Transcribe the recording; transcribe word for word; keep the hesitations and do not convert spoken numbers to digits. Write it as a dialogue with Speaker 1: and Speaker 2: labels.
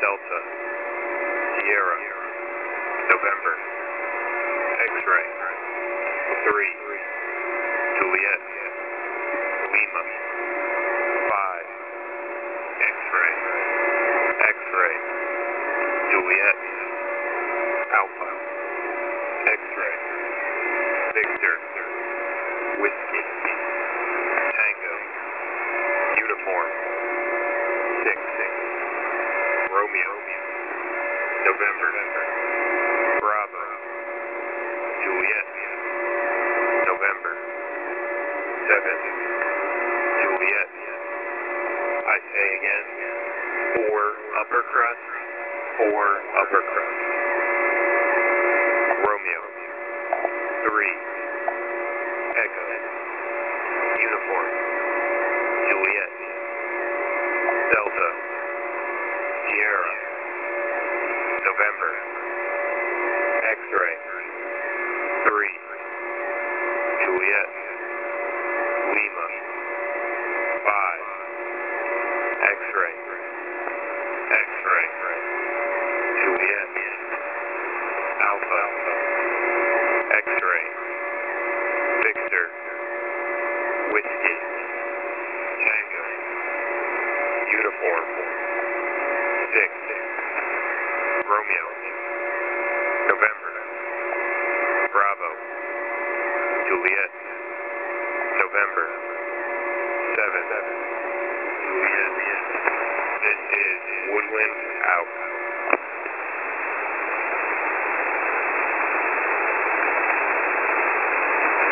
Speaker 1: Delta, Sierra, November, X-ray, three, Juliet, Lima, five, X-ray, X-ray, Juliet, Alpha, X-ray, Victor, Whiskey, Tango, Uniform, six, Romeo, November, Bravo, Juliet, November, seven, Juliet, I say again, four upper crust, four upper crust.